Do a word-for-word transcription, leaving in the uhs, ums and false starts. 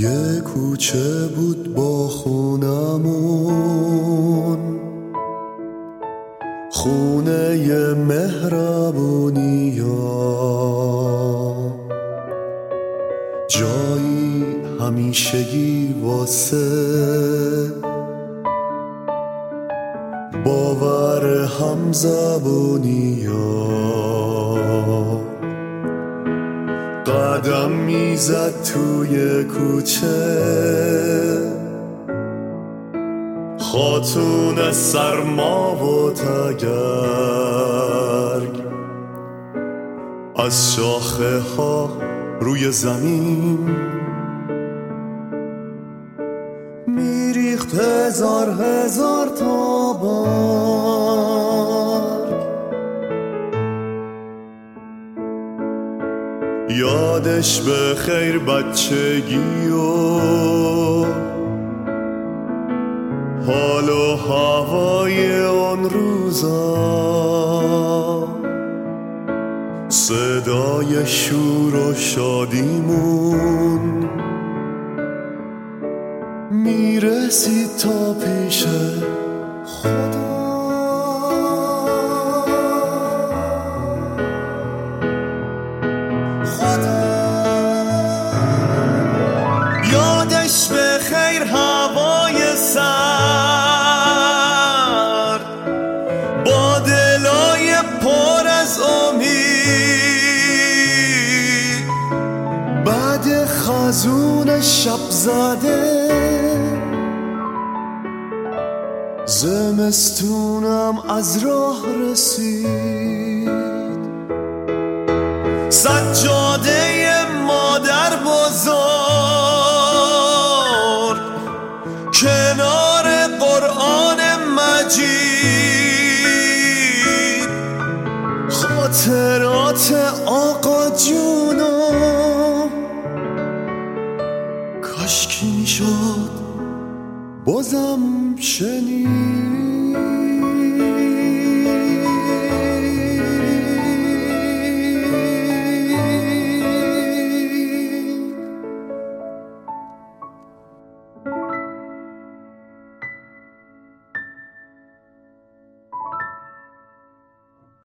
یه کوچه بود با خونمون، خونه ی مهربونی ها، جایی همیشگی واسه باور همزبونی ها. قدم میزد توی کوچه خاتون سرما و تگرگ، از شاخه ها روی زمین میریخت هزار هزار تا برگ. یادش به خیر بچگی و حال و هوای اون روزا، صدای شور و شادیمون میرسید تا پیش خدا. یادش به خیر هوای سرد با دلای پر از امید، بعد خزون شب زده زمستونم از راه رسید. سجاده مادر بزرگ کنار قرآن مجید، خاطرات آقا جونم کاشکی میشد بازم شنید.